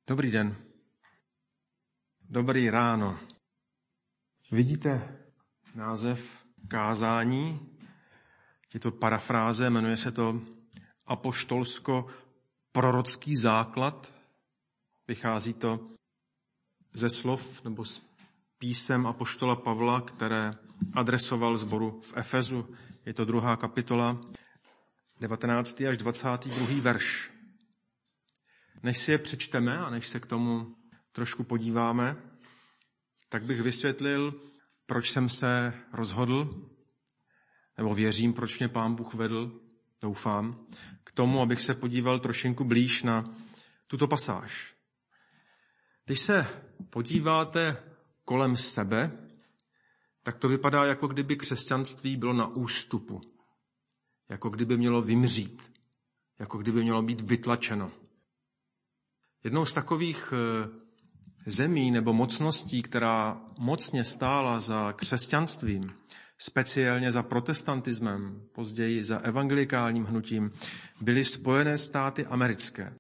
Dobrý den. Dobrý ráno. Vidíte název kázání? Je to parafráze, jmenuje se to apoštolsko-prorocký základ. Vychází to ze slov nebo z písem apoštola Pavla, které adresoval sboru v Efezu. Je to 2. kapitola, 19. až 22. verš. Než si je přečteme a než se k tomu trošku podíváme, tak bych vysvětlil, proč jsem se rozhodl, nebo věřím, proč mě Pán Bůh vedl, doufám, k tomu, abych se podíval trošinku blíž na tuto pasáž. Když se podíváte kolem sebe, tak to vypadá, jako kdyby křesťanství bylo na ústupu, jako kdyby mělo vymřít, jako kdyby mělo být vytlačeno. Jednou z takových zemí nebo mocností, která mocně stála za křesťanstvím, speciálně za protestantismem, později za evangelikálním hnutím, byly Spojené státy americké.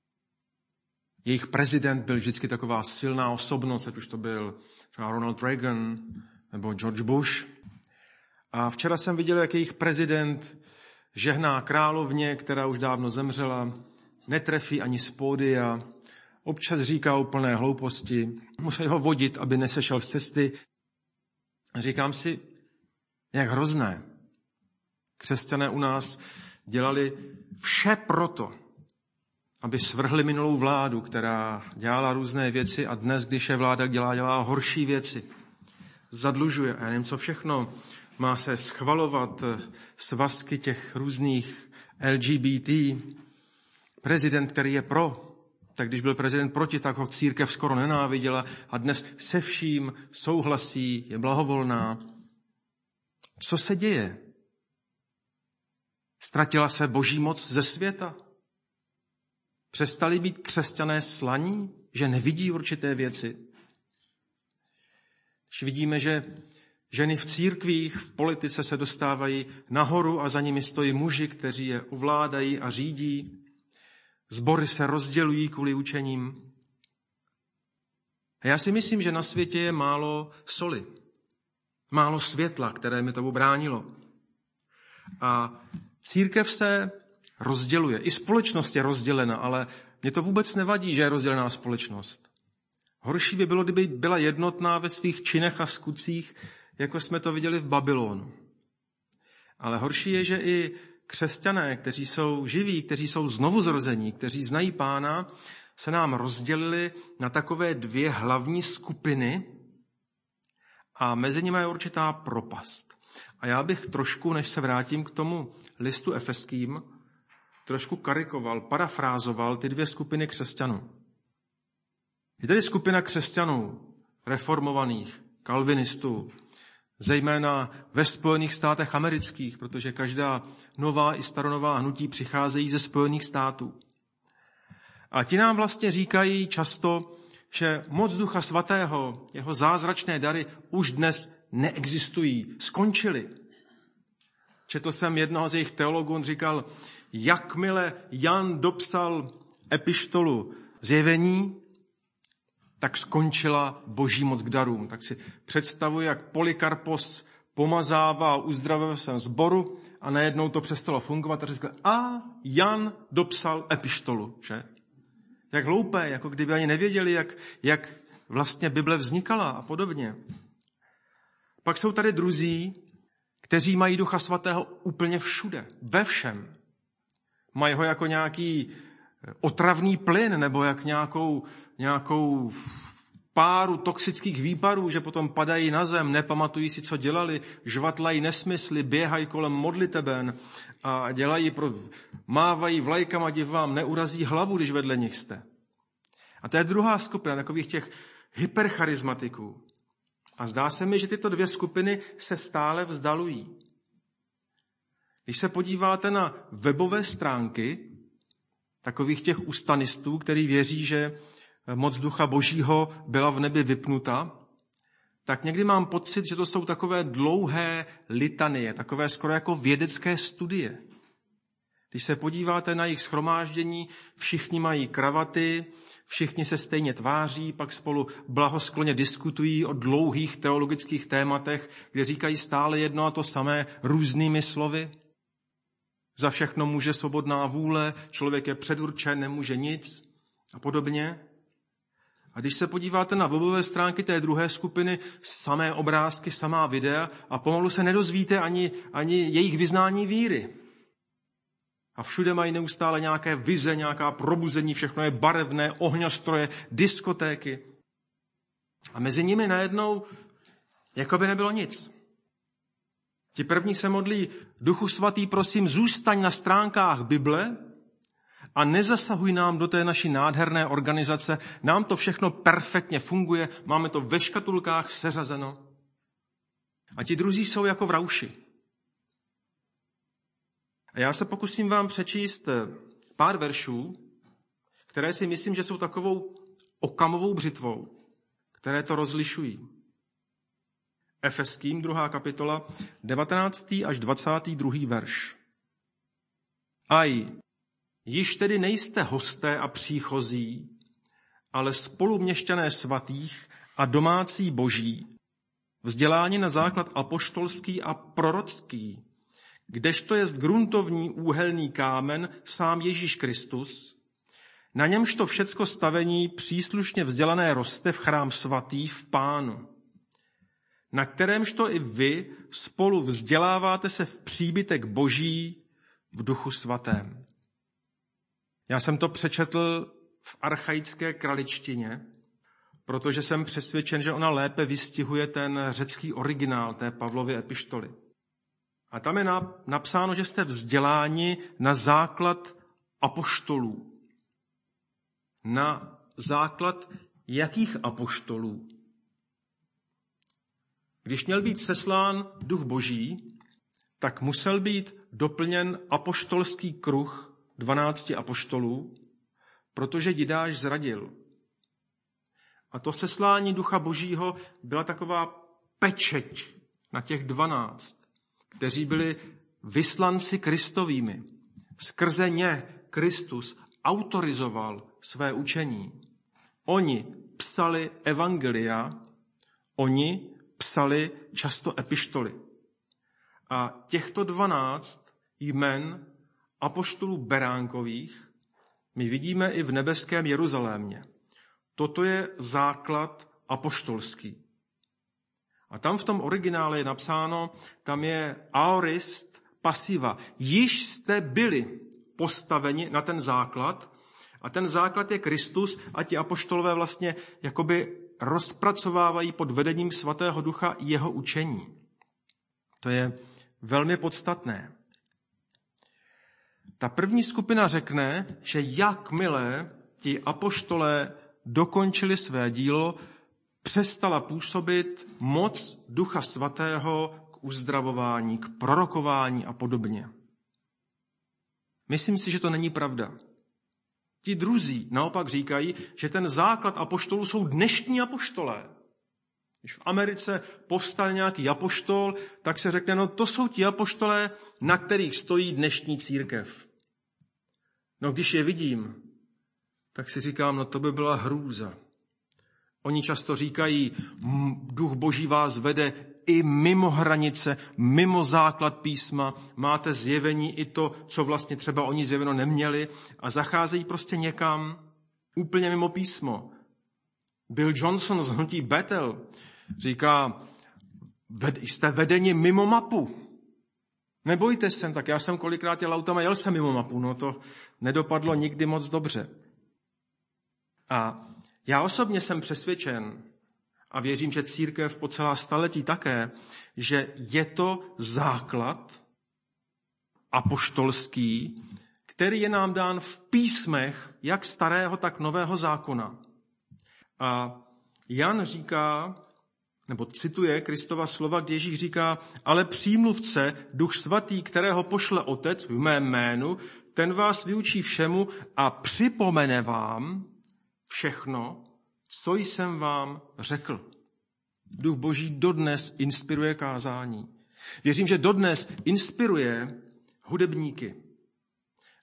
Jejich prezident byl vždycky taková silná osobnost, ať už to byl Ronald Reagan nebo George Bush. A včera jsem viděl, jak jejich prezident žehná královně, která už dávno zemřela, netrefí ani z pódia, občas říká úplné hlouposti, musí ho vodit, aby nesešel z cesty. Říkám si, jak hrozné. Křesťané u nás dělali vše proto, aby svrhli minulou vládu, která dělala různé věci a dnes, když je vláda dělá horší věci. Zadlužuje a já nevím, co všechno. Má se schvalovat svazky těch různých LGBT. Prezident, který je pro, tak když byl prezident proti, tak ho církev skoro nenáviděla a dnes se vším souhlasí, je blahovolná. Co se děje? Ztratila se boží moc ze světa? Přestali být křesťané slaní, že nevidí určité věci? Když vidíme, že ženy v církvích, v politice se dostávají nahoru a za nimi stojí muži, kteří je ovládají a řídí, sbory se rozdělují kvůli učením. A já si myslím, že na světě je málo soli, málo světla, které mi tomu bránilo. A církev se rozděluje. I společnost je rozdělena, ale mě to vůbec nevadí, že je rozdělená společnost. Horší by bylo, kdyby byla jednotná ve svých činech a skutcích, jako jsme to viděli v Babylonu. Ale horší je, že i křesťané, kteří jsou živí, kteří jsou znovuzrození, kteří znají Pána, se nám rozdělili na takové dvě hlavní skupiny a mezi nimi je určitá propast. A já bych trošku, než se vrátím k tomu listu efeským, trošku karikoval, parafrázoval ty dvě skupiny křesťanů. Je tedy skupina křesťanů, reformovaných, kalvinistů, zejména ve Spojených státech amerických, protože každá nová i staronová hnutí přicházejí ze Spojených států. A ti nám vlastně říkají často, že moc Ducha Svatého, jeho zázračné dary už dnes neexistují, skončily. Četl jsem jednoho z jejich teologů, on říkal, jakmile Jan dopsal epištolu Zjevení, tak skončila boží moc k darům. Tak si představuji, jak Polykarpos pomazává a uzdravuje se sboru a najednou to přestalo fungovat a řekl, a Jan dopsal epištolu, že? Jak hloupé, jako kdyby ani nevěděli, jak vlastně Bible vznikala a podobně. Pak jsou tady druzí, kteří mají Ducha Svatého úplně všude, ve všem. Mají ho jako nějaký otravný plyn nebo jak nějakou páru toxických výparů, že potom padají na zem, nepamatují si, co dělali, žvatlají nesmysly, běhají kolem modliteben a mávají vlajkama, ať vám neurazí hlavu, když vedle nich jste. A to je druhá skupina takových těch hypercharizmatiků. A zdá se mi, že tyto dvě skupiny se stále vzdalují. Když se podíváte na webové stránky takových těch ustanistů, který věří, že moc Ducha Božího byla v nebi vypnuta, tak někdy mám pocit, že to jsou takové dlouhé litanie, takové skoro jako vědecké studie. Když se podíváte na jejich shromáždění, všichni mají kravaty, všichni se stejně tváří, pak spolu blahoskloně diskutují o dlouhých teologických tématech, kde říkají stále jedno a to samé různými slovy. Za všechno může svobodná vůle, člověk je předurčen, nemůže nic a podobně. A když se podíváte na webové stránky té druhé skupiny, samé obrázky, samá videa a pomalu se nedozvíte ani jejich vyznání víry. A všude mají neustále nějaké vize, nějaká probuzení, všechno je barevné, ohňostroje, diskotéky. A mezi nimi najednou jako by nebylo nic. Ti první se modlí: Duchu svatý, prosím, zůstaň na stránkách Bible a nezasahuj nám do té naší nádherné organizace. Nám to všechno perfektně funguje, máme to ve škatulkách seřazeno. A ti druzí jsou jako v rauši. A já se pokusím vám přečíst pár veršů, které si myslím, že jsou takovou okamovou břitvou, které to rozlišují. Efeským, 2. kapitola, 19. až 22. verš. Aj, již tedy nejste hosté a příchozí, ale spoluměšťané svatých a domácí boží, vzděláni na základ apoštolský a prorocký, kdežto jest gruntovní úhelný kámen sám Ježíš Kristus, na němž to všecko stavení příslušně vzdělané roste v chrám svatý v Pánu, na kterémž to i vy spolu vzděláváte se v příbytek Boží v Duchu svatém. Já jsem to přečetl v archaické kraličtině, protože jsem přesvědčen, že ona lépe vystihuje ten řecký originál té Pavlovy epištoly. A tam je napsáno, že jste vzděláni na základ apoštolů. Na základ jakých apoštolů? Když měl být seslán Duch Boží, tak musel být doplněn apoštolský kruh 12 apoštolů, protože Jidáš zradil. A to seslání Ducha Božího byla taková pečeť na těch 12, kteří byli vyslanci Kristovými. Skrze ně Kristus autorizoval své učení. Oni psali evangelia, oni psali často epištoly. A těchto 12 jmen apoštolů beránkových my vidíme i v nebeském Jeruzalémě. Toto je základ apoštolský. A tam v tom originále je napsáno, tam je aorist pasiva. Již jste byli postaveni na ten základ a ten základ je Kristus a ti apoštolové vlastně jakoby rozpracovávají pod vedením Svatého Ducha jeho učení. To je velmi podstatné. Ta první skupina řekne, že jakmile ti apoštolé dokončili své dílo, přestala působit moc Ducha Svatého k uzdravování, k prorokování a podobně. Myslím si, že to není pravda. Ti druzí naopak říkají, že ten základ apoštolů jsou dnešní apoštolé. Když v Americe povstal nějaký apoštol, tak se řekne, no to jsou ti apoštolé, na kterých stojí dnešní církev. No když je vidím, tak si říkám, no to by byla hrůza. Oni často říkají, Duch Boží vás vede i mimo hranice, mimo základ písma, máte zjevení i to, co vlastně třeba oni zjeveno neměli a zacházejí prostě někam úplně mimo písmo. Bill Johnson z hnutí Bethel říká, jste vedeni mimo mapu. Nebojte se, tak já jsem kolikrát jel autama, jel jsem mimo mapu, no to nedopadlo nikdy moc dobře. A já osobně jsem přesvědčen, a věřím, že církev po celá staletí také, že je to základ apoštolský, který je nám dán v písmech jak starého, tak nového zákona. A Jan říká, nebo cituje Kristova slova, kde Ježíš říká, ale přímluvce, Duch Svatý, kterého pošle Otec v mém jménu, ten vás vyučí všemu a připomene vám všechno, co jsem vám řekl. Duch Boží dodnes inspiruje kázání. Věřím, že dodnes inspiruje hudebníky.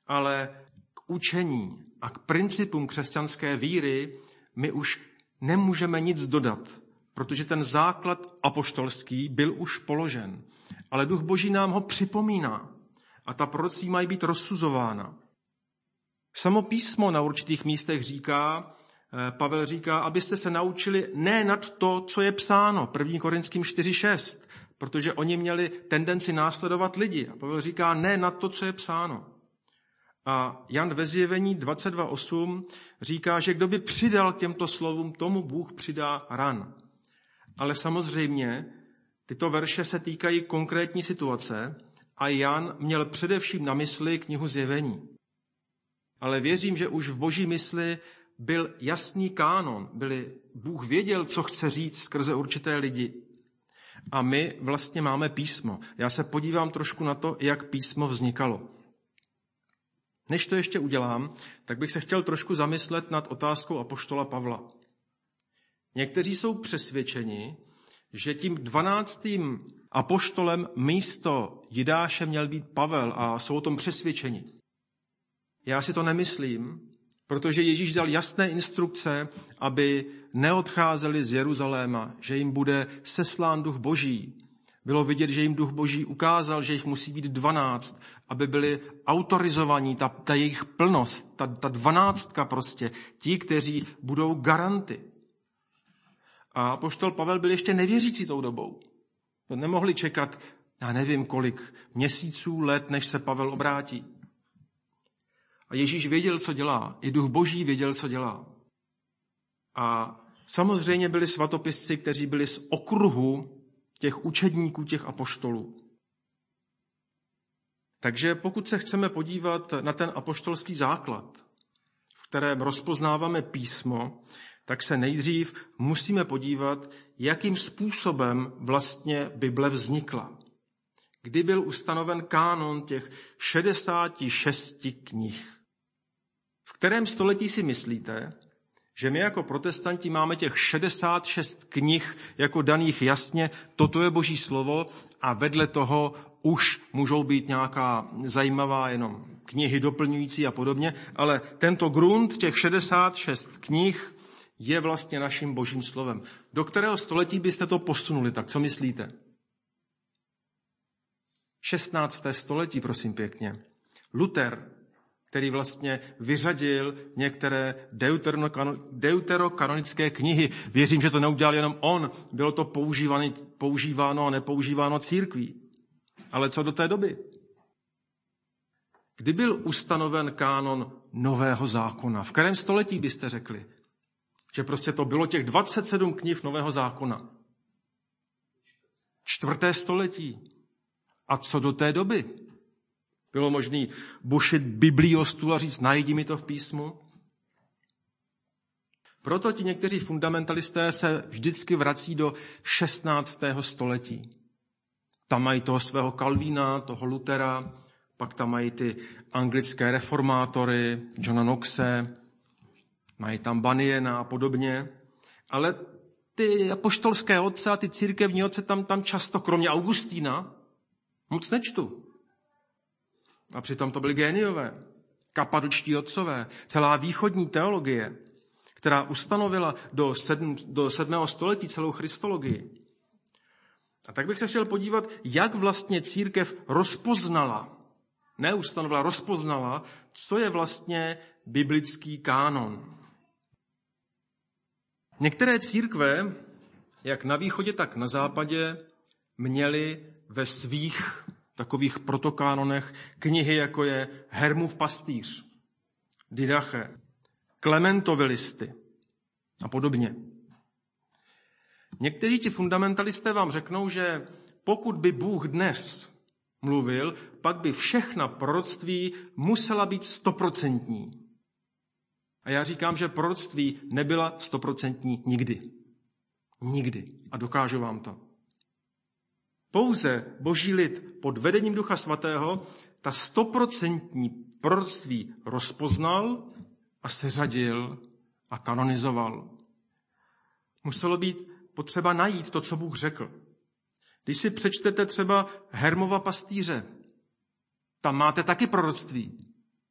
ale k učení a k principům křesťanské víry my už nemůžeme nic dodat, protože ten základ apoštolský byl už položen. Ale Duch Boží nám ho připomíná a ta proroctví mají být rozsuzována. Samo písmo na určitých místech říká, Pavel říká, abyste se naučili ne nad to, co je psáno, 1. Korinským 4.6, protože oni měli tendenci následovat lidi. A Pavel říká, ne nad to, co je psáno. A Jan ve Zjevení 22.8 říká, že kdo by přidal k těmto slovům, tomu Bůh přidá ran. Ale samozřejmě tyto verše se týkají konkrétní situace a Jan měl především na mysli knihu Zjevení. Ale věřím, že už v Boží mysli byl jasný kánon. Bůh věděl, co chce říct skrze určité lidi. A my vlastně máme písmo. Já se podívám trošku na to, jak písmo vznikalo. Než to ještě udělám, tak bych se chtěl trošku zamyslet nad otázkou apoštola Pavla. Někteří jsou přesvědčeni, že tím 12. apoštolem místo Jidáše měl být Pavel a jsou o tom přesvědčeni. Já si to nemyslím, protože Ježíš dal jasné instrukce, aby neodcházeli z Jeruzaléma, že jim bude seslán Duch Boží. Bylo vidět, že jim Duch Boží ukázal, že jich musí být 12, aby byli autorizovaní, ta jejich plnost, ta 12 prostě, ti, kteří budou garanty. A apoštol Pavel byl ještě nevěřící tou dobou. To nemohli čekat, já nevím kolik, měsíců, let, než se Pavel obrátí. A Ježíš věděl, co dělá. I Duch Boží věděl, co dělá. A samozřejmě byli svatopisci, kteří byli z okruhu těch učedníků, těch apoštolů. Takže pokud se chceme podívat na ten apoštolský základ, v kterém rozpoznáváme písmo, tak se nejdřív musíme podívat, jakým způsobem vlastně Bible vznikla. Kdy byl ustanoven kánon těch 66 knih. V kterém století si myslíte, že my jako protestanti máme těch 66 knih jako daných jasně, toto je Boží slovo a vedle toho už můžou být nějaká zajímavá jenom knihy doplňující a podobně, ale tento grunt těch 66 knih je vlastně naším Božím slovem. Do kterého století byste to posunuli, tak co myslíte? 16. století, prosím pěkně. Luther, který vlastně vyřadil některé deuterokanonické knihy. Věřím, že to neudělal jenom on, bylo to používáno a nepoužíváno církví. Ale co do té doby? Kdy byl ustanoven kánon Nového zákona? V kterém století byste řekli? Že prostě to bylo těch 27 knih Nového zákona. 4. století. A co do té doby? Bylo možné bušit Biblii o stůl a říct, najdi mi to v písmu? Proto ti někteří fundamentalisté se vždycky vrací do 16. století. Tam mají toho svého Calvína, toho Luthera, pak tam mají ty anglické reformátory, Johna Knoxe, mají tam Bunnyana a podobně. Ale ty apoštolské otce a ty církevní otce tam často, kromě Augustína, moc nečtu. A přitom to byli géniové, kapadočtí otcové, celá východní teologie, která ustanovila do 7. století celou christologii. A tak bych se chtěl podívat, jak vlastně církev rozpoznala, co je vlastně biblický kánon. Některé církve, jak na východě, tak na západě, měly ve svých takových protokánonech knihy, jako je Hermův pastýř, Didache, Klementovy listy a podobně. Někteří ti fundamentalisté vám řeknou, že pokud by Bůh dnes mluvil, pak by všechna proroctví musela být 100%. A já říkám, že proroctví nebyla 100% nikdy. Nikdy. A dokážu vám to. Pouze Boží lid pod vedením Ducha Svatého ta 100% proroctví rozpoznal a seřadil a kanonizoval. Muselo být potřeba najít to, co Bůh řekl. Když si přečtete třeba Hermova pastýře, tam máte taky proroctví.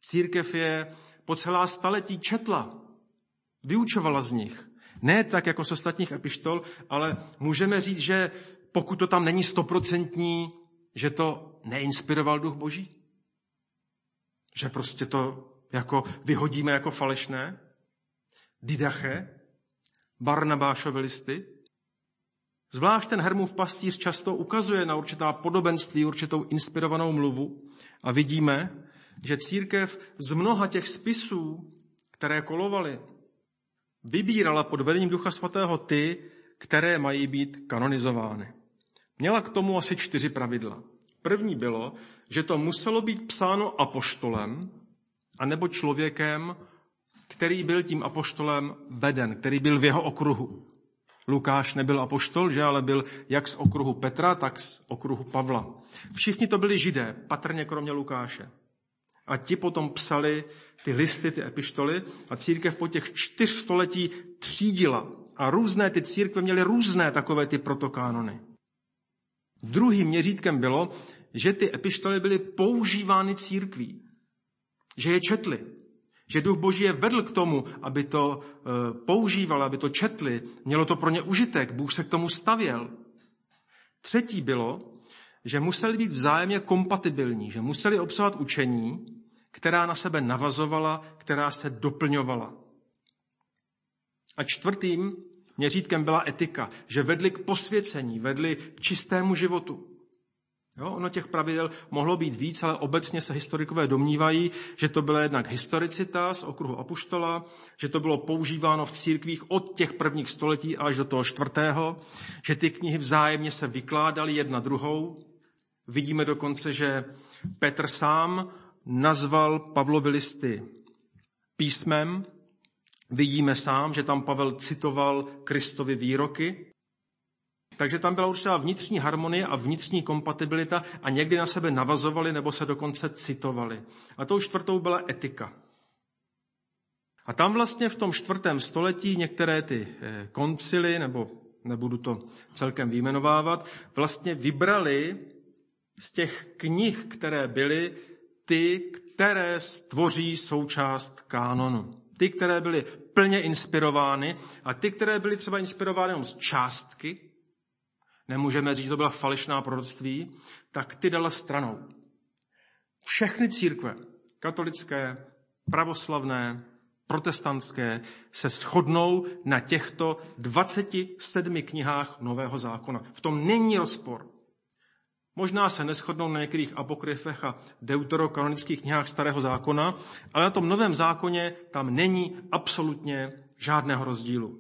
Církev je po celá staletí četla, vyučovala z nich. Ne tak jako z ostatních epištol, ale můžeme říct, že pokud to tam není 100%, že to neinspiroval Duch Boží? Že prostě to jako vyhodíme jako falešné? Didache, Barnabášovy listy? Zvlášť ten Hermův pastýř často ukazuje na určitá podobenství, určitou inspirovanou mluvu a vidíme, že církev z mnoha těch spisů, které kolovaly, vybírala pod vedením Ducha Svatého ty, které mají být kanonizovány. Měla k tomu asi 4 pravidla. První bylo, že to muselo být psáno apoštolem, anebo člověkem, který byl tím apoštolem veden, který byl v jeho okruhu. Lukáš nebyl apoštol, že, ale byl jak z okruhu Petra, tak z okruhu Pavla. Všichni to byli Židé, patrně kromě Lukáše. A ti potom psali ty listy, ty epištoly a církev po těch 4 století třídila. A různé ty církve měly různé takové ty protokánony. Druhým měřítkem bylo, že ty epištoly byly používány církví. Že je četli. Že Duch Boží je vedl k tomu, aby to používal, aby to četli. Mělo to pro ně užitek. Bůh se k tomu stavěl. Třetí bylo, že museli být vzájemně kompatibilní, že museli obsahovat učení, která na sebe navazovala, která se doplňovala. A čtvrtým měřítkem byla etika, že vedli k posvěcení, vedli k čistému životu. Jo, ono těch pravidel mohlo být víc, ale obecně se historikové domnívají, že to byla jednak historicita z okruhu apoštola, že to bylo používáno v církvích od těch prvních století až do toho 4., že ty knihy vzájemně se vykládaly jedna druhou. Vidíme dokonce, že Petr sám nazval Pavlovy listy písmem. Vidíme sám, že tam Pavel citoval Kristovy výroky. Takže tam byla určitá vnitřní harmonie a vnitřní kompatibilita a někdy na sebe navazovali nebo se dokonce citovali. A tou 4. byla etika. A tam vlastně v tom 4. století některé ty koncily, nebo nebudu to celkem vyjmenovávat, vlastně vybrali z těch knih, které byly, ty, které tvoří součást kánonu. Ty, které byly plně inspirovány a ty, které byly třeba inspirovány jenom z částky, nemůžeme říct, že to byla falešná proroctví, tak ty dala stranou. Všechny církve, katolické, pravoslavné, protestantské, se shodnou na těchto 27 knihách Nového zákona. V tom není rozpor. Možná se neshodnou na některých apokryfech a deuterokanonických knihách Starého zákona, ale na tom Novém zákoně tam není absolutně žádného rozdílu.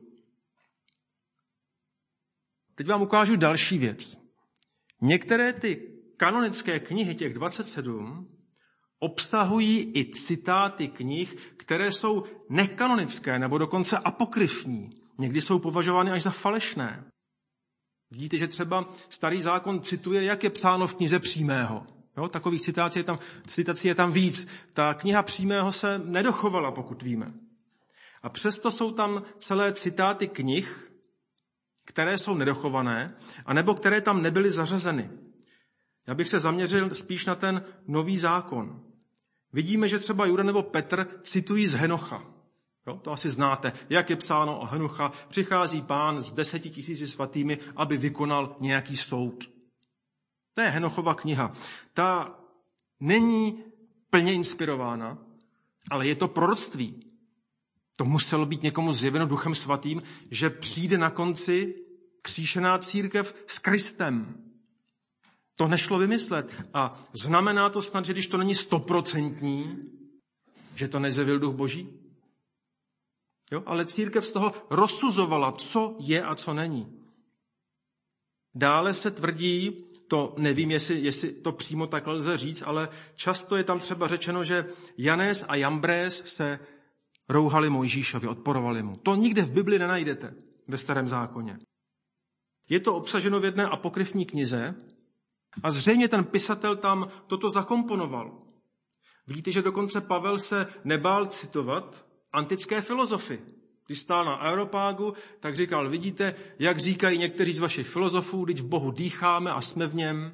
Teď vám ukážu další věc. Některé ty kanonické knihy, těch 27, obsahují i citáty knih, které jsou nekanonické nebo dokonce apokryfní. Někdy jsou považovány až za falešné. Vidíte, že třeba Starý zákon cituje, jak je psáno v knize Přímého. Jo, takových citací je tam víc. Ta kniha Přímého se nedochovala, pokud víme. A přesto jsou tam celé citáty knih, které jsou nedochované, anebo které tam nebyly zařazeny. Já bych se zaměřil spíš na ten Nový zákon. Vidíme, že třeba Juda nebo Petr citují z Henocha. Jo, to asi znáte. Jak je psáno o Henocha, přichází Pán s 10 000 svatými, aby vykonal nějaký soud. To je Henochova kniha. Ta není plně inspirována, ale je to proroctví. To muselo být někomu zjeveno Duchem Svatým, že přijde na konci kříšená církev s Kristem. To nešlo vymyslet. A znamená to snad, že když to není 100%, že to nezjevil Duch Boží? Jo? Ale církev z toho rozsuzovala, co je a co není. Dále se tvrdí, to nevím, jestli to přímo takhle lze říct, ale často je tam třeba řečeno, že Janés a Jambrés se rouhali Mojžíšovi, odporovali mu. To nikde v Bibli nenajdete, ve Starém zákoně. Je to obsaženo v jedné apokryfní knize a zřejmě ten pisatel tam toto zakomponoval. Vidíte, že dokonce Pavel se nebál citovat antické filozofy. Když stál na Areopágu, tak říkal, vidíte, jak říkají někteří z vašich filozofů, když v Bohu dýcháme a jsme v něm,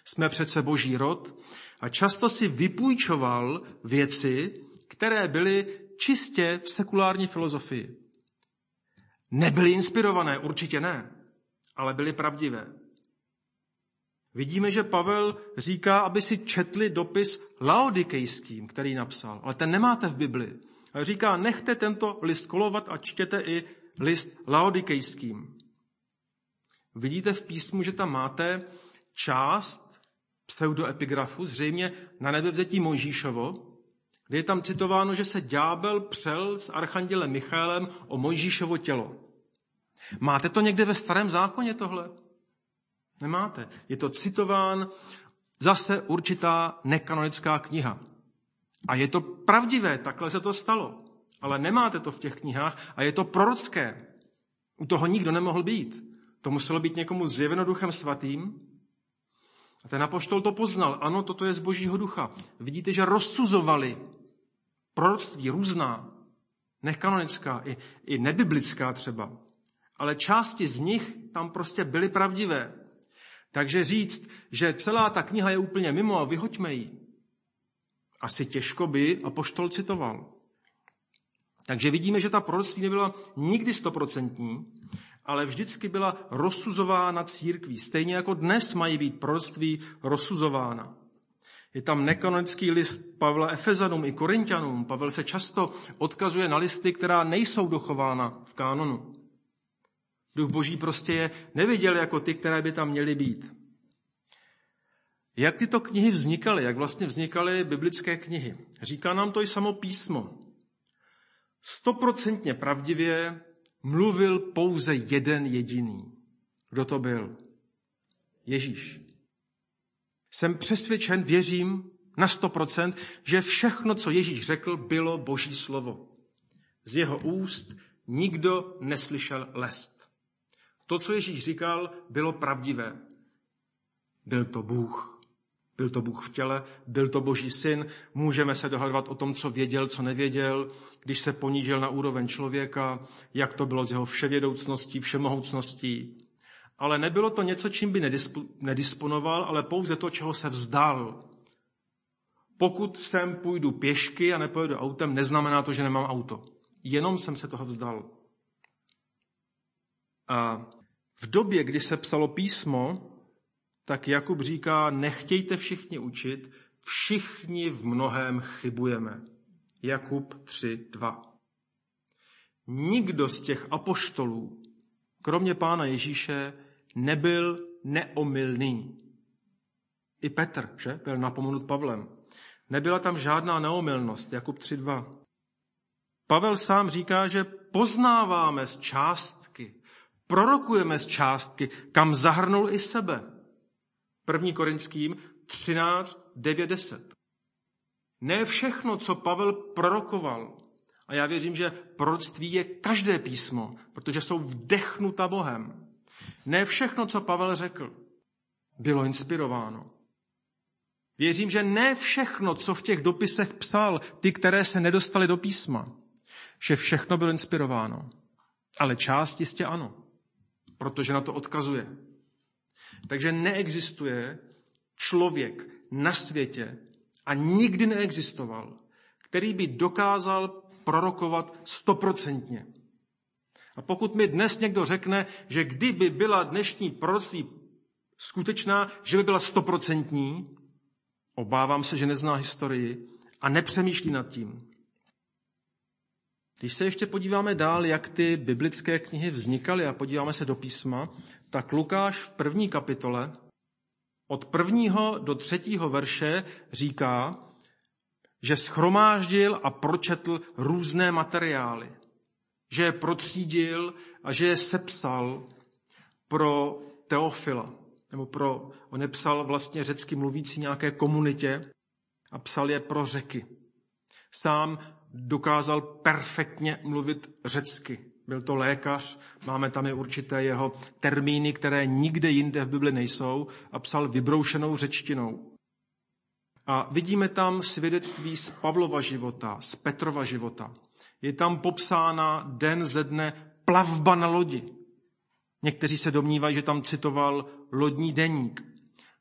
Jsme přece boží rod a často si vypůjčoval věci, které byly čistě v sekulární filozofii. Nebyly inspirované, určitě ne, ale byly pravdivé. Vidíme, že Pavel říká, aby si četli dopis laodikejským, který napsal, ale ten nemáte v Bibli. Ale říká, nechte tento list kolovat a čtěte i list laodikejským. Vidíte v písmu, že tam máte část pseudoepigrafu, zřejmě na nebevzetí Mojžíšovo, kde je tam citováno, že se ďábel přel s archandělem Michaelem o Mojžíšovo tělo. Máte to někde ve Starém zákoně tohle? Nemáte. Je to citován zase určitá nekanonická kniha. A je to pravdivé, takhle se to stalo. Ale nemáte to v těch knihách a je to prorocké. U toho nikdo nemohl být. To muselo být někomu zjeveno Duchem Svatým. A ten apoštol to poznal. Ano, toto je z Božího ducha. Vidíte, že rozsuzovali proroctví různá, nekanonická i nebiblická třeba. Ale části z nich tam prostě byly pravdivé. Takže říct, že celá ta kniha je úplně mimo a vyhoďme ji, asi těžko by apoštol citoval. Takže vidíme, že ta proroctví nebyla nikdy 100%, ale vždycky byla rozsuzována církví. Stejně jako dnes mají být proroctví rozsuzována. Je tam nekanonický list Pavla Efezanům i Korinťanům. Pavel se často odkazuje na listy, která nejsou dochována v kánonu. Duch Boží prostě je neviděl jako ty, které by tam měly být. Jak tyto knihy vznikaly? Jak vlastně vznikaly biblické knihy? Říká nám to i samo písmo. 100% pravdivě mluvil pouze jeden jediný. Kdo to byl? Ježíš. Jsem přesvědčen, věřím na 100%, že všechno, co Ježíš řekl, bylo Boží slovo. Z jeho úst nikdo neslyšel lest. To, co Ježíš říkal, bylo pravdivé. Byl to Bůh. Byl to Bůh v těle, byl to Boží syn. Můžeme se dohadovat o tom, co věděl, co nevěděl, když se ponížil na úroveň člověka, jak to bylo z jeho vševědoucností, všemohoucností. Ale nebylo to něco, čím by nedisponoval, ale pouze to, čeho se vzdal. Pokud sem půjdu pěšky a nepojedu autem, neznamená to, že nemám auto. Jenom jsem se toho vzdal. A v době, kdy se psalo písmo, tak Jakub říká, nechtějte všichni učit, všichni v mnohém chybujeme. Jakub 3:2. Nikdo z těch apoštolů, kromě Pána Ježíše, nebyl neomylný. I Petr, že? Byl napomenut Pavlem. Nebyla tam žádná neomylnost. Jakub 3:2. Pavel sám říká, že poznáváme z částky, prorokujeme z částky, kam zahrnul i sebe. 1. Korinským 13:9-10. Ne všechno, co Pavel prorokoval, a já věřím, že proroctví je každé písmo, protože jsou vdechnuta Bohem. Ne všechno, co Pavel řekl, bylo inspirováno. Věřím, že ne všechno, co v těch dopisech psal, ty, které se nedostaly do písma, že všechno bylo inspirováno. Ale část jistě ano, protože na to odkazuje. Takže neexistuje člověk na světě a nikdy neexistoval, který by dokázal prorokovat 100%. A pokud mi dnes někdo řekne, že kdyby byla dnešní proroctví skutečná, že by byla 100%, obávám se, že nezná historii a nepřemýšlí nad tím. Když se ještě podíváme dál, jak ty biblické knihy vznikaly a podíváme se do písma, tak Lukáš v 1. kapitole od 1. do 3. verše říká, že shromáždil a pročetl různé materiály, že je protřídil a že je sepsal pro Teofila, nebo on je psal vlastně řecky mluvící nějaké komunitě a psal je pro Řeky. Sám dokázal perfektně mluvit řecky. Byl to lékař, máme tam i určité jeho termíny, které nikde jinde v Bibli nejsou, a psal vybroušenou řečtinou. A vidíme tam svědectví z Pavlova života, z Petrova života. Je tam popsána den ze dne plavba na lodi. Někteří se domnívají, že tam citoval lodní deník.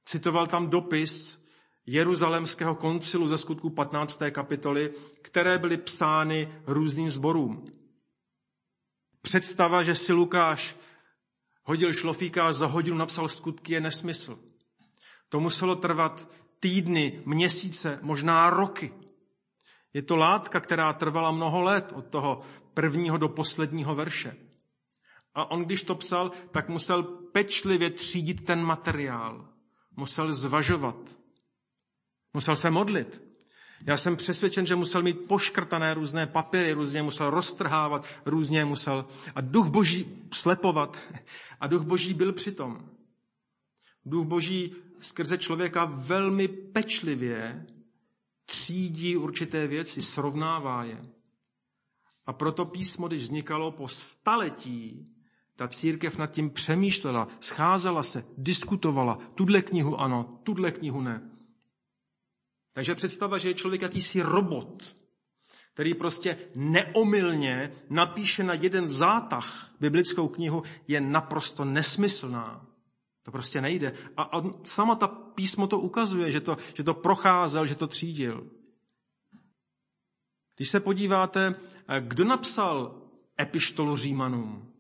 Citoval tam dopis Jeruzalémského koncilu ze Skutků 15. kapitoly, které byly psány různým sborům. Představa, že si Lukáš hodil šlofíka a za hodinu napsal skutky, je nesmysl. To muselo trvat týdny, měsíce, možná roky. Je to látka, která trvala mnoho let od toho prvního do posledního verše. A on, když to psal, tak musel pečlivě třídit ten materiál. Musel zvažovat. Musel se modlit. Já jsem přesvědčen, že musel mít poškrtané různé papíry, různě musel roztrhávat, různě musel a Duch Boží slepovat. A Duch Boží byl přitom. Duch Boží skrze člověka velmi pečlivě třídí určité věci, srovnává je. A proto písmo, když vznikalo po staletí, ta církev nad tím přemýšlela, scházela se, diskutovala, tuhle knihu ano, tuhle knihu ne. Takže představa, že je člověk jakýsi robot, který prostě neomylně napíše na jeden zátah biblickou knihu, je naprosto nesmyslná. To prostě nejde. A sama ta písmo to ukazuje, že to procházel, že to třídil. Když se podíváte, kdo napsal epištolu Římanům?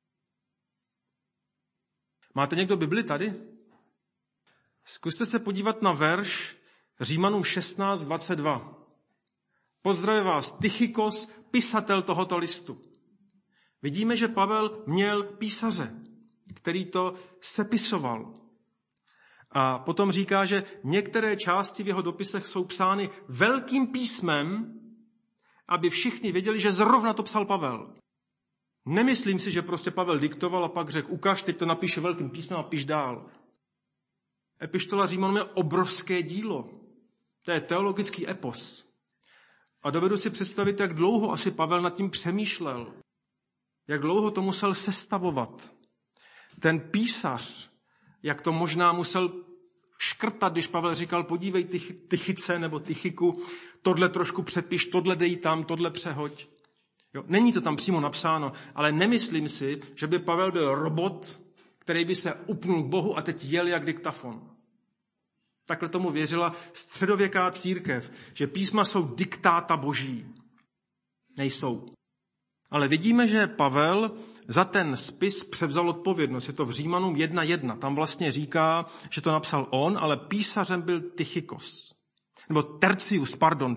Máte někdo Bibli tady? Zkuste se podívat na verš Římanům 16:22. Pozdravuje vás Tychikos, pisatel tohoto listu. Vidíme, že Pavel měl písaře, který to sepisoval. A potom říká, že některé části v jeho dopisech jsou psány velkým písmem, aby všichni věděli, že zrovna to psal Pavel. Nemyslím si, že prostě Pavel diktoval a pak řekl, ukaž, teď to napíše velkým písmem a píš dál. Epištola Římanům je obrovské dílo. To je teologický epos. A dovedu si představit, jak dlouho asi Pavel nad tím přemýšlel. Jak dlouho to musel sestavovat. Ten písař, jak to možná musel škrtat, když Pavel říkal, podívej Tychice nebo Tychiku, tohle trošku přepiš, tohle dej tam, tohle přehoď. Jo, není to tam přímo napsáno, ale nemyslím si, že by Pavel byl robot, který by se upnul k Bohu a teď jel jak diktafon. Takhle tomu věřila středověká církev, že písma jsou diktáta boží. Nejsou. Ale vidíme, že Pavel za ten spis převzal odpovědnost. Je to v Římanům 1:1. Tam vlastně říká, že to napsal on, ale písařem byl Tychikos. Nebo Tercius.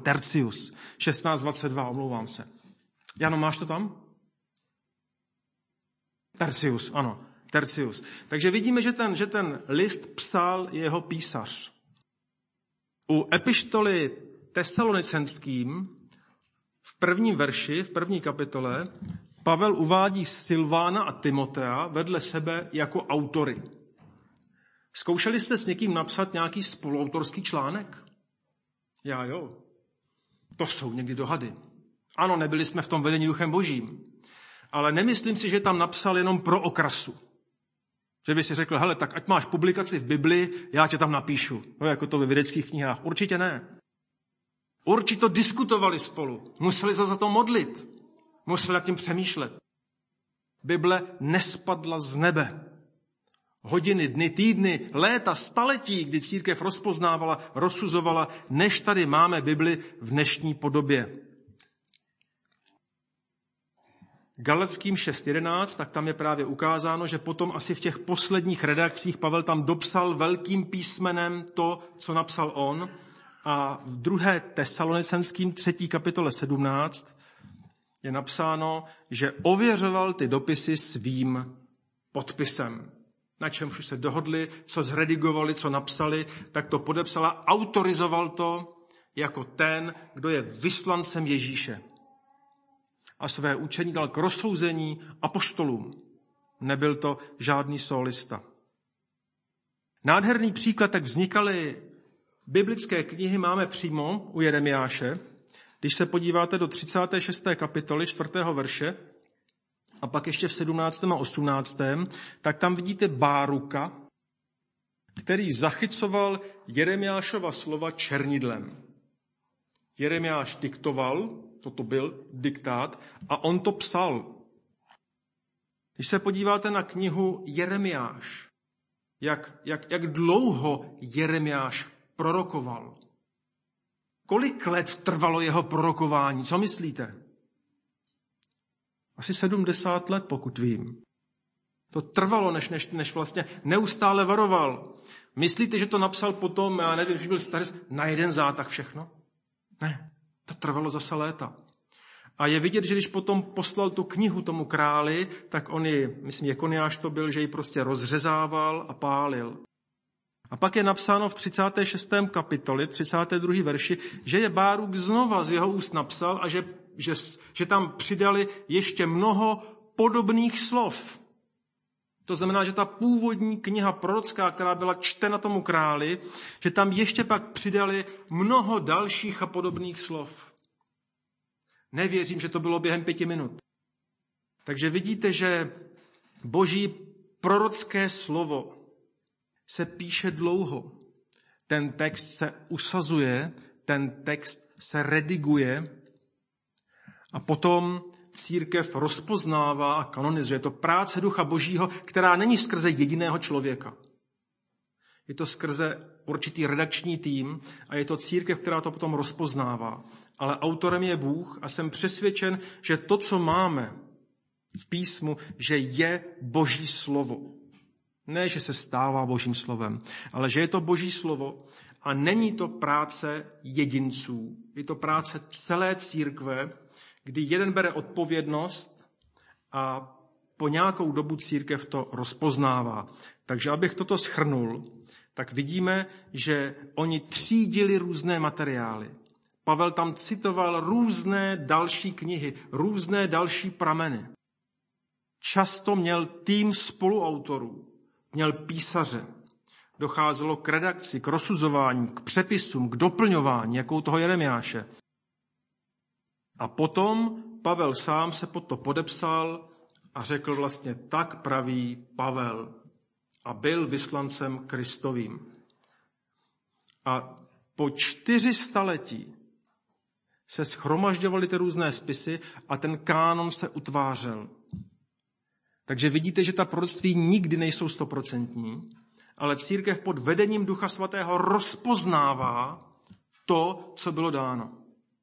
16:22, omlouvám se. Jano, máš to tam? Tercius, ano. Tercius. Takže vidíme, že ten list psal jeho písař. U epištoly Tesalonicenským v prvním verši, v první kapitole, Pavel uvádí Silvána a Timotea vedle sebe jako autory. Zkoušeli jste s někým napsat nějaký spoluautorský článek? Já jo. To jsou někdy dohady. Ano, nebyli jsme v tom vedení Duchem Božím, ale nemyslím si, že tam napsal jenom pro okrasu. Že by si řekl, hele, tak ať máš publikaci v Bibli, já tě tam napíšu. No, jako to ve vědeckých knihách. Určitě ne. Určitě to diskutovali spolu. Museli se za to modlit. Museli nad tím přemýšlet. Bible nespadla z nebe. Hodiny, dny, týdny, léta, staletí, kdy církev rozpoznávala, rozsuzovala, než tady máme Bibli v dnešní podobě. Galackým 6:11, tak tam je právě ukázáno, že potom asi v těch posledních redakcích Pavel tam dopsal velkým písmenem to, co napsal on. A v 2. Tesalonicenským 3. kapitole 17 je napsáno, že ověřoval ty dopisy svým podpisem. Na čemž už se dohodli, co zredigovali, co napsali, tak to podepsala, autorizoval to jako ten, kdo je vyslancem Ježíše. A své učení dal k rozsouzení apoštolům. Nebyl to žádný solista. Nádherný příklad, jak vznikaly biblické knihy, máme přímo u Jeremiáše. Když se podíváte do 36. kapitoly 4. verše a pak ještě v 17. a 18., tak tam vidíte Báruka, který zachycoval Jeremiášova slova černidlem. Jeremiáš diktoval, toto byl diktát, a on to psal. Když se podíváte na knihu Jeremiáš, jak dlouho Jeremiáš prorokoval. Kolik let trvalo jeho prorokování? Co myslíte? Asi 70 let, pokud vím. To trvalo, než vlastně neustále varoval. Myslíte, že to napsal potom, já nevím, že byl starec, na jeden zátah všechno? Ne, to trvalo zase léta. A je vidět, že když potom poslal tu knihu tomu králi, tak on ji, myslím, Jekoniáš to byl, že ji prostě rozřezával a pálil. A pak je napsáno v 36. kapitoli, 32. verši, že je Báruk znova z jeho úst napsal a že tam přidali ještě mnoho podobných slov. To znamená, že ta původní kniha prorocká, která byla čtena tomu králi, že tam ještě pak přidali mnoho dalších a podobných slov. Nevěřím, že to bylo během 5 minut. Takže vidíte, že boží prorocké slovo se píše dlouho. Ten text se usazuje, ten text se rediguje a potom církev rozpoznává a kanonizuje. Je to práce Ducha Božího, která není skrze jediného člověka. Je to skrze určitý redakční tým a je to církev, která to potom rozpoznává. Ale autorem je Bůh a jsem přesvědčen, že to, co máme v písmu, že je Boží slovo. Ne, že se stává Božím slovem, ale že je to Boží slovo a není to práce jedinců. Je to práce celé církve, kdy jeden bere odpovědnost a po nějakou dobu církev to rozpoznává. Takže abych toto shrnul, tak vidíme, že oni třídili různé materiály. Pavel tam citoval různé další knihy, různé další prameny. Často měl tým spoluautorů, měl písaře. Docházelo k redakci, k rozsuzování, k přepisům, k doplňování, jako u toho Jeremiáše. A potom Pavel sám se pod to podepsal a řekl vlastně tak praví Pavel a byl vyslancem Kristovým. A po 400 letí se shromažďovaly ty různé spisy a ten kánon se utvářel. Takže vidíte, že ta proroctví nikdy nejsou 100%, ale církev pod vedením Ducha Svatého rozpoznává to, co bylo dáno.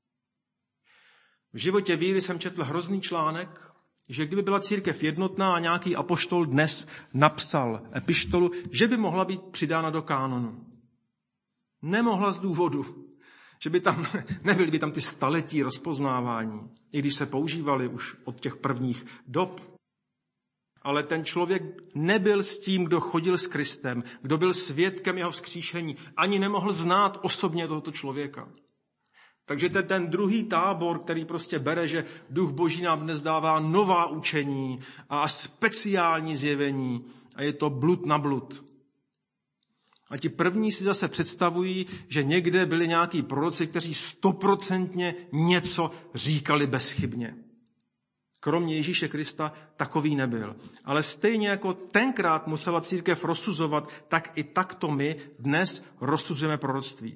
V životě víry jsem četl hrozný článek, že kdyby byla církev jednotná a nějaký apoštol dnes napsal epištolu, že by mohla být přidána do kánonu. Nemohla z důvodu, že by tam nebyly by tam ty staletí rozpoznávání, i když se používaly už od těch prvních dob. Ale ten člověk nebyl s tím, kdo chodil s Kristem, kdo byl svědkem jeho vzkříšení, ani nemohl znát osobně tohoto člověka. Takže ten druhý tábor, který prostě bere, že Duch Boží nám dnes dává nová učení a speciální zjevení a je to blud na blud. A ti první si zase představují, že někde byli nějaký proroci, kteří 100% něco říkali bezchybně. Kromě Ježíše Krista takový nebyl. Ale stejně jako tenkrát musela církev rozsuzovat, tak i takto my dnes rozsuzujeme proroctví.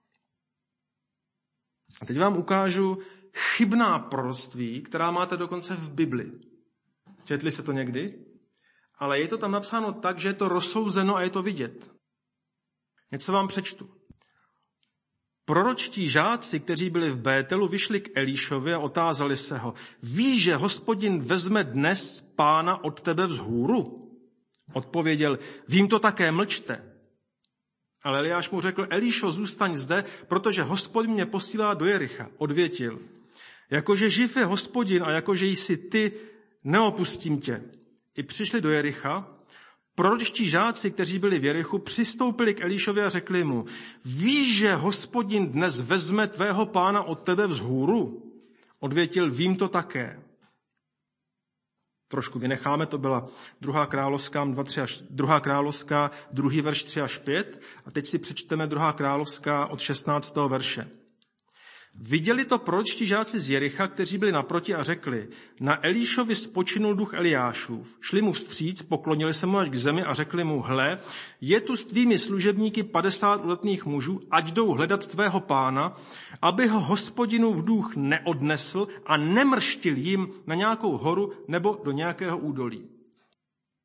A teď vám ukážu chybná proroctví, která máte dokonce v Bibli. Četli jste to někdy? Ale je to tam napsáno tak, že je to rozsouzeno a je to vidět. Něco vám přečtu. Proročtí žáci, kteří byli v Bételu, vyšli k Elišovi a otázali se ho. Víš, že Hospodin vezme dnes pána od tebe vzhůru? Odpověděl, vím to také, mlčte. Ale Eliáš mu řekl, Elišo, zůstaň zde, protože Hospodin mě posílá do Jericha. Odvětil, jakože živ je Hospodin a jakože jsi ty, neopustím tě. I přišli do Jericha. Proročtí žáci, kteří byli v Jerichu, přistoupili k Elišovi a řekli mu, víš, že Hospodin dnes vezme tvého pána od tebe vzhůru? Odvětil, vím to také. Trošku vynecháme, to byla 2. královská, 2. verš 3 až 5. A teď si přečteme 2. královská od 16. verše. Viděli to proročtí žáci z Jericha, kteří byli naproti a řekli, na Elišovi spočinul duch Eliášův. Šli mu vstříc, poklonili se mu až k zemi a řekli mu, hle, je tu s tvými služebníky 50 udatných mužů, ať jdou hledat tvého pána, aby ho Hospodinův duch neodnesl a nemrštil jim na nějakou horu nebo do nějakého údolí.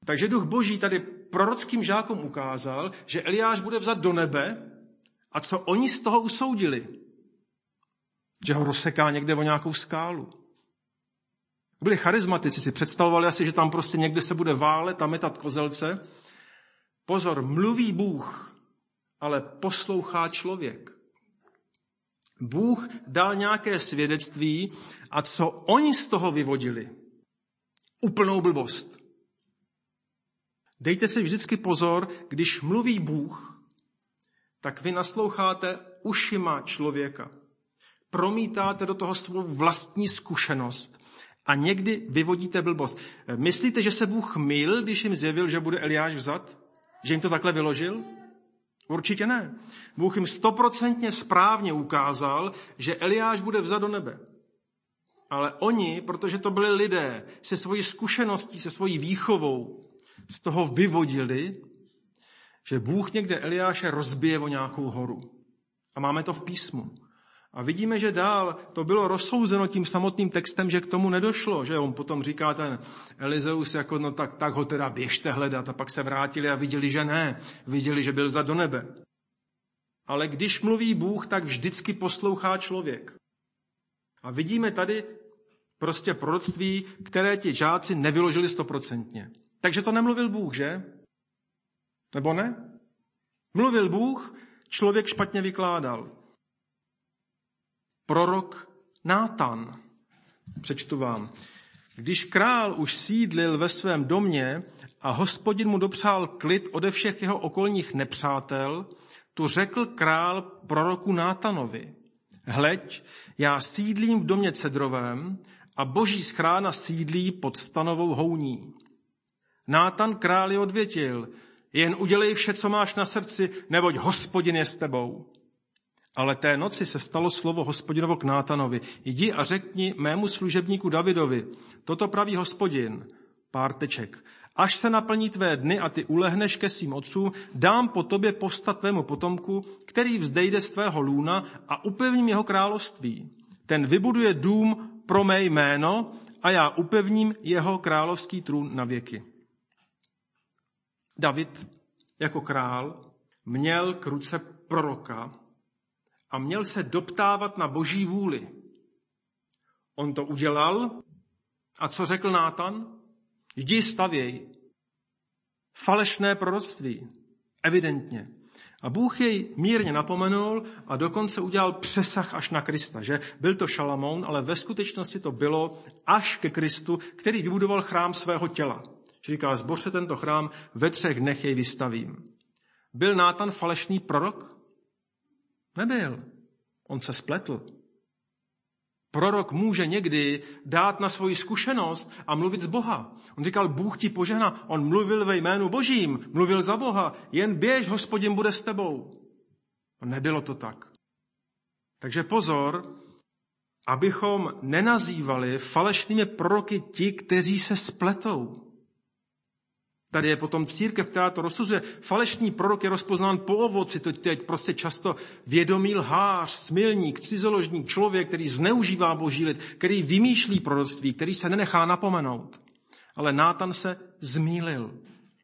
Takže duch boží tady prorockým žákům ukázal, že Eliáš bude vzat do nebe a co oni z toho usoudili? Že ho rozseká někde o nějakou skálu. Byli charizmatici, si představovali asi, že tam prostě někde se bude válet a metat kozelce. Pozor, mluví Bůh, ale poslouchá člověk. Bůh dal nějaké svědectví a co oni z toho vyvodili? Úplnou blbost. Dejte si vždycky pozor, když mluví Bůh, tak vy nasloucháte ušima člověka. Promítáte do toho svou vlastní zkušenost a někdy vyvodíte blbost. Myslíte, že se Bůh mýlil, když jim zjevil, že bude Eliáš vzat? Že jim to takhle vyložil? Určitě ne. Bůh jim 100% správně ukázal, že Eliáš bude vzat do nebe. Ale oni, protože to byli lidé se svojí zkušeností, se svojí výchovou, z toho vyvodili, že Bůh někde Eliáše rozbije o nějakou horu. A máme to v písmu. A vidíme, že dál to bylo rozsouzeno tím samotným textem, že k tomu nedošlo. Že on potom říká ten Elizeus, jako no tak ho teda běžte hledat. A pak se vrátili a viděli, že ne. Viděli, že byl vzat do nebe. Ale když mluví Bůh, tak vždycky poslouchá člověk. A vidíme tady prostě proroctví, které ti žáci nevyložili 100%. Takže to nemluvil Bůh, že? Nebo ne? Mluvil Bůh, člověk špatně vykládal. Prorok Nátan. Přečtu vám. Když král už sídlil ve svém domě a Hospodin mu dopřál klid ode všech jeho okolních nepřátel, tu řekl král proroku Nátanovi. Hleď, já sídlím v domě cedrovém a boží schrána sídlí pod stanovou houní. Nátan králi odvětil, jen udělej vše, co máš na srdci, neboť Hospodin je s tebou. Ale té noci se stalo slovo Hospodinovo k Nátanovi. Jdi a řekni mému služebníku Davidovi, toto praví Hospodin, pár teček. Až se naplní tvé dny a ty ulehneš ke svým otcům, dám po tobě povstat tvému potomku, který vzdejde z tvého lůna a upevním jeho království. Ten vybuduje dům pro mé jméno a já upevním jeho královský trůn na věky. David jako král měl k ruce proroka a měl se doptávat na boží vůli. On to udělal a co řekl Nátan? Jdi stavěj. Falešné proroctví. Evidentně. A Bůh jej mírně napomenul a dokonce udělal přesah až na Krista. Že byl to Šalamoun, ale ve skutečnosti to bylo až ke Kristu, který vybudoval chrám svého těla. Říká, zbořte tento chrám, ve 3 dnech jej vystavím. Byl Nátan falešný prorok? Nebyl. On se spletl. Prorok může někdy dát na svoji zkušenost a mluvit z Boha. On říkal, Bůh ti požehná. On mluvil ve jménu Božím, mluvil za Boha. Jen běž, Hospodin bude s tebou. A nebylo to tak. Takže pozor, abychom nenazývali falešnými proroky ti, kteří se spletou. Tady je potom církev, která to rozsuzuje. Falešný prorok je rozpoznán po ovoci, to teď prostě často vědomý lhář, smilník, cizoložník, člověk, který zneužívá boží lid, který vymýšlí proroctví, který se nenechá napomenout. Ale Nátan se zmýlil.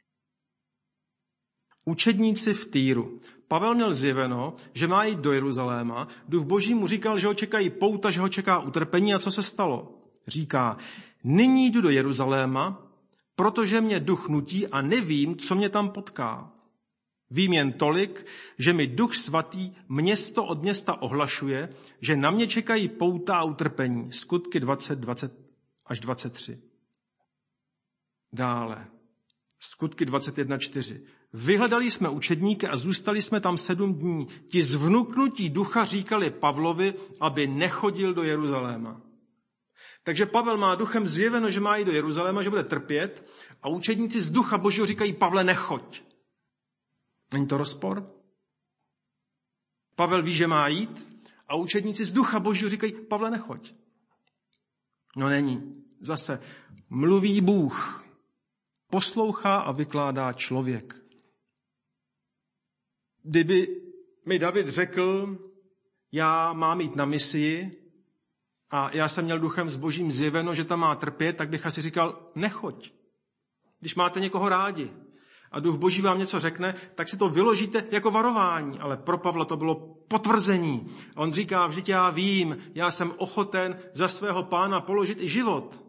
Učedníci v Týru. Pavel měl zjeveno, že má jít do Jeruzaléma. Duch boží mu říkal, že ho čekají pouta, že ho čeká utrpení. A co se stalo? Říká, nyní jdu do Jeruzaléma, protože mě duch nutí a nevím, co mě tam potká. Vím jen tolik, že mi Duch svatý město od města ohlašuje, že na mě čekají pouta a utrpení. Skutky 20 až 23. Dále. Skutky 21:4. Vyhledali jsme učedníky a zůstali jsme tam 7 dní. Ti zvnuknutí ducha říkali Pavlovi, aby nechodil do Jeruzaléma. Takže Pavel má duchem zjeveno, že má jít do Jeruzaléma, že bude trpět a učedníci z ducha božího říkají, Pavle, nechoď. Není to rozpor? Pavel ví, že má jít a učedníci z ducha božího říkají, Pavle, nechoď. No není. Zase mluví Bůh. Poslouchá a vykládá člověk. Kdyby mi David řekl, já mám jít na misii, a já jsem měl duchem s božím zjeveno, že tam má trpět, tak bych asi říkal, nechoď. Když máte někoho rádi a Duch Boží vám něco řekne, tak si to vyložíte jako varování. Ale pro Pavla to bylo potvrzení. A on říká, vždyť já vím, já jsem ochoten za svého Pána položit i život.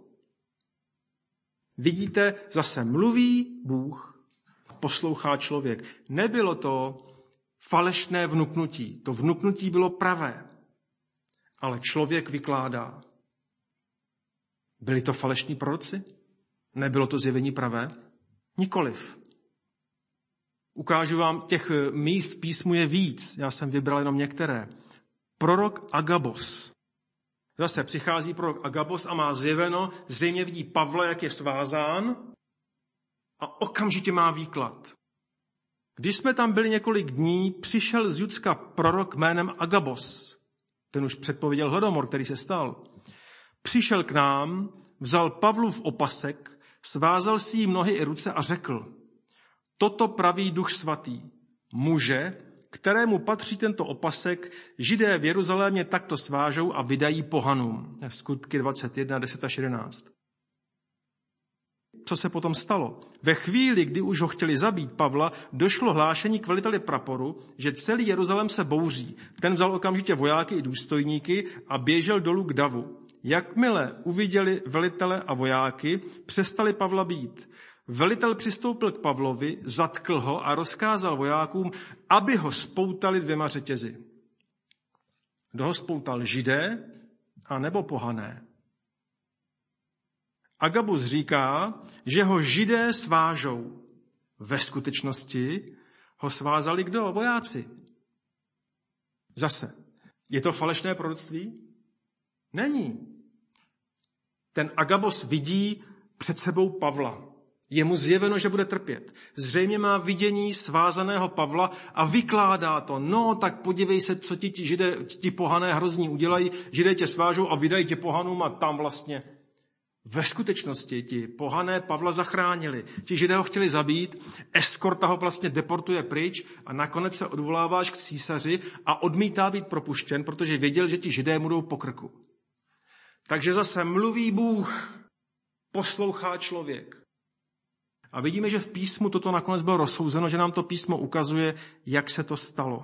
Vidíte, zase mluví Bůh a poslouchá člověk. Nebylo to falešné vnuknutí. To vnuknutí bylo pravé. Ale člověk vykládá. Byli to falešní proroci? Nebylo to zjevení pravé? Nikoliv. Ukážu vám, těch míst v písmu je víc. Já jsem vybral jenom některé. Prorok Agabos. Zase přichází prorok Agabos a má zjeveno, zřejmě vidí Pavla, jak je svázán a okamžitě má výklad. Když jsme tam byli několik dní, přišel z Judska prorok jménem Agabos. Ten už předpověděl hladomor, který se stal. Přišel k nám, vzal Pavlův opasek, svázal si jí nohy i ruce a řekl, toto praví Duch Svatý, muže, kterému patří tento opasek, Židé v Jeruzalémě takto svážou a vydají pohanům. Skutky 21, 10 až 11. Co se potom stalo? Ve chvíli, kdy už ho chtěli zabít Pavla, došlo hlášení k veliteli praporu, že celý Jeruzalém se bouří. Ten vzal okamžitě vojáky i důstojníky a běžel dolů k davu. Jakmile uviděli velitele a vojáky, přestali Pavla bít. Velitel přistoupil k Pavlovi, zatkl ho a rozkázal vojákům, aby ho spoutali 2 řetězy. Kdo ho spoutal? Židé a nebo pohané? Agabus říká, že ho Židé svážou. Ve skutečnosti ho svázali kdo? Vojáci. Zase, je to falešné proroctví? Není. Ten Agabos vidí před sebou Pavla. Je mu zjeveno, že bude trpět. Zřejmě má vidění svázaného Pavla a vykládá to. No, tak podívej se, co ti Židé, ti pohané hrozní udělají. Židé tě svážou a vydají tě pohanům a tam vlastně ve skutečnosti ti pohané Pavla zachránili. Ti Židé ho chtěli zabít, eskorta ho vlastně deportuje pryč a nakonec se odvoláváš k císaři a odmítá být propuštěn, protože věděl, že ti Židé mu jdou po krku. Takže zase mluví Bůh, poslouchá člověk. A vidíme, že v písmu toto nakonec bylo rozsouzeno, že nám to písmo ukazuje, jak se to stalo.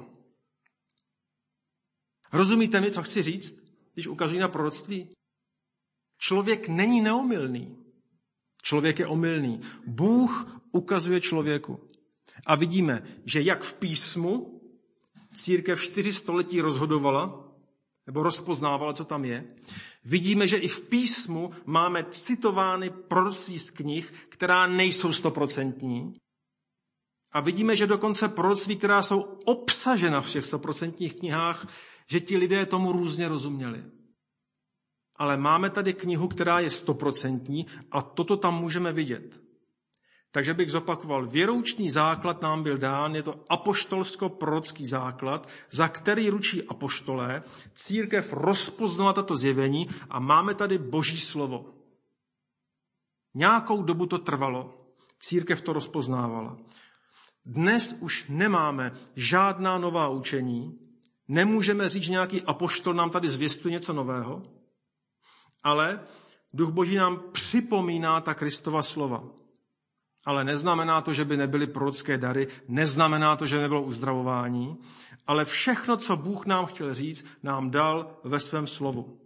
Rozumíte mi, co chci říct, když ukazují na proroctví? Člověk není neomylný. Člověk je omylný. Bůh ukazuje člověku. A vidíme, že jak v písmu církev 4 století rozhodovala, nebo rozpoznávala, co tam je, vidíme, že i v písmu máme citovány proroctví z knih, která nejsou 100%. A vidíme, že dokonce proroctví, která jsou obsažena v těch 100% knihách, že ti lidé tomu různě rozuměli. Ale máme tady knihu, která je 100% a toto tam můžeme vidět. Takže bych zopakoval, věroučný základ nám byl dán, je to apoštolsko-prorocký základ, za který ručí apoštolé, církev rozpoznala tato zjevení a máme tady Boží slovo. Nějakou dobu to trvalo, církev to rozpoznávala. Dnes už nemáme žádná nová učení, nemůžeme říct, že nějaký apoštol nám tady zvěstuje něco nového, ale Duch Boží nám připomíná ta Kristova slova. Ale neznamená to, že by nebyly prorocké dary, neznamená to, že nebylo uzdravování, ale všechno, co Bůh nám chtěl říct, nám dal ve svém slovu.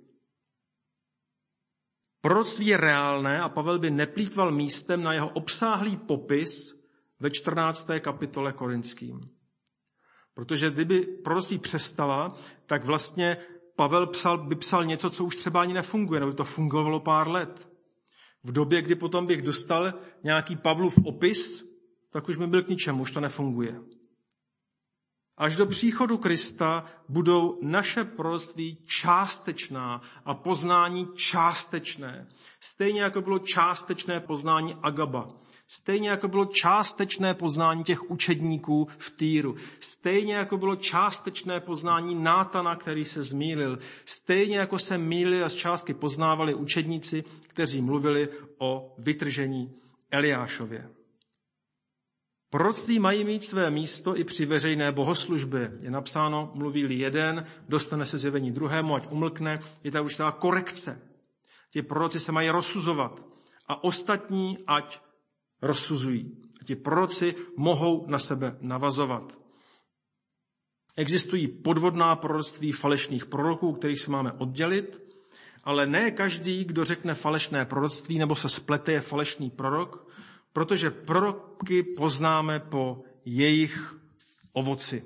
Proroctví je reálné a Pavel by neplýtval místem na jeho obsáhlý popis ve 14. kapitole Korinským. Protože kdyby proroctví přestala, tak vlastně Pavel by psal něco, co už třeba ani nefunguje, nebo by to fungovalo pár let. V době, kdy potom bych dostal nějaký Pavlův opis, tak už mi byl k ničemu, už to nefunguje. Až do příchodu Krista budou naše proroctví částečná a poznání částečné. Stejně jako bylo částečné poznání Agaba. Stejně jako bylo částečné poznání těch učedníků v Týru. Stejně jako bylo částečné poznání Nátana, který se zmýlil. Stejně jako se mýlili a z částky poznávali učedníci, kteří mluvili o vytržení Eliášově. Proroctví mají mít své místo i při veřejné bohoslužbě. Je napsáno, mluví-li jeden, dostane se zjevení druhému, ať umlkne. Je ta určitá korekce. Ti proroci se mají rozsuzovat a ostatní, ať rozsuzují. A ti proroci mohou na sebe navazovat. Existují podvodná proroctví falešných proroků, kterých se máme oddělit, ale ne každý, kdo řekne falešné proroctví nebo se splete, je falešný prorok, protože proroky poznáme po jejich ovoci.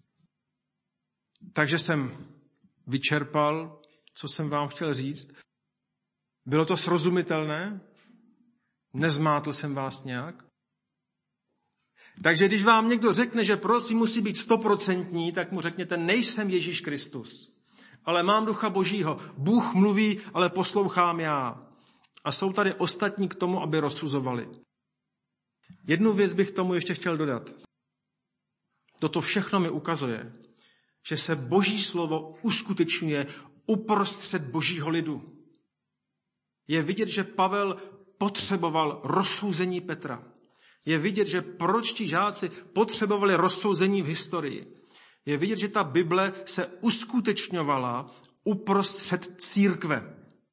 Takže jsem vyčerpal, co jsem vám chtěl říct. Bylo to srozumitelné? Nezmátl jsem vás nějak? Takže když vám někdo řekne, že proroctví musí být 100%, tak mu řekněte, nejsem Ježíš Kristus, ale mám Ducha Božího. Bůh mluví, ale poslouchám já. A jsou tady ostatní k tomu, aby rozsuzovali. Jednu věc bych tomu ještě chtěl dodat. Toto všechno mi ukazuje, že se Boží slovo uskutečňuje uprostřed Božího lidu. Je vidět, že Pavel potřeboval rozsouzení Petra. Je vidět, že proročtí žáci potřebovali rozsouzení v historii. Je vidět, že ta Bible se uskutečňovala uprostřed církve.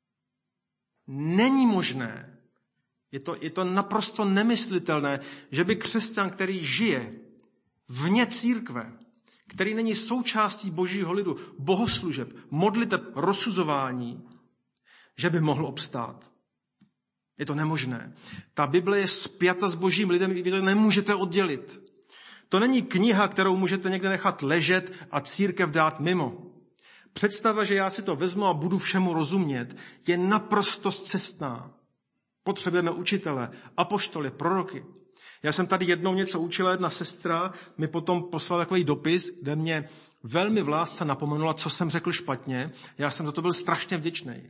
Není možné, je to naprosto nemyslitelné, že by křesťan, který žije vně církve, který není součástí Božího lidu, bohoslužeb, modliteb, rozsuzování, že by mohl obstát. Je to nemožné. Ta Bible je spjata s Božím lidem, vy to nemůžete oddělit. To není kniha, kterou můžete někde nechat ležet a církev dát mimo. Představa, že já si to vezmu a budu všemu rozumět, je naprosto scestná. Potřebujeme učitele, apoštoly, proroky. Já jsem tady jednou něco učila, jedna sestra mi potom poslala takový dopis, kde mě velmi v lásce napomenula, co jsem řekl špatně. Já jsem za to byl strašně vděčný.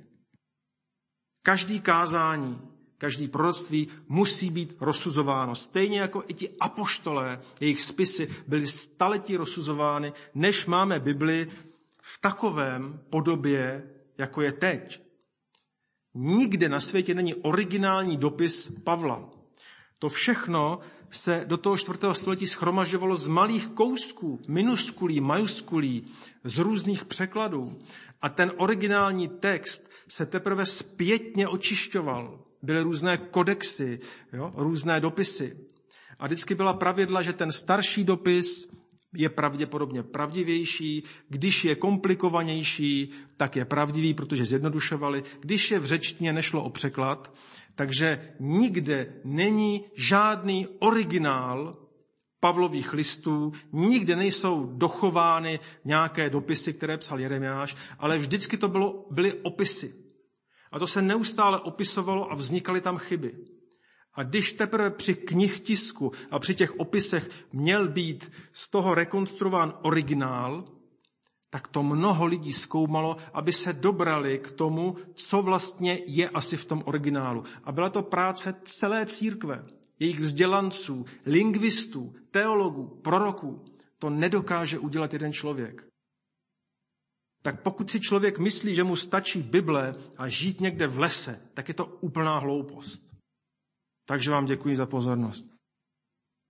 Každý kázání, každý proroctví musí být rozsuzováno. Stejně jako i ti apoštolé, jejich spisy byly staletí rozsuzovány, než máme Bibli v takovém podobě, jako je teď. Nikde na světě není originální dopis Pavla. To všechno se do toho 4. století shromažďovalo z malých kousků, minuskulí, majuskulí, z různých překladů. A ten originální text se teprve zpětně očišťoval. Byly různé kodexy, různé dopisy. A vždycky byla pravidla, že ten starší dopis je pravděpodobně pravdivější, když je komplikovanější, tak je pravdivý, protože zjednodušovali. Když je v řečtině, nešlo o překlad, takže nikde není žádný originál Pavlových listů, nikde nejsou dochovány nějaké dopisy, které psal Jeremiáš, ale vždycky to byly opisy. A to se neustále opisovalo a vznikaly tam chyby. A když teprve při knihtisku a při těch opisech měl být z toho rekonstruován originál, tak to mnoho lidí zkoumalo, aby se dobrali k tomu, co vlastně je asi v tom originálu. A byla to práce celé církve, jejich vzdělanců, lingvistů, teologů, proroků. To nedokáže udělat jeden člověk. Tak pokud si člověk myslí, že mu stačí Bible a žít někde v lese, tak je to úplná hloupost. Takže vám děkuji za pozornost.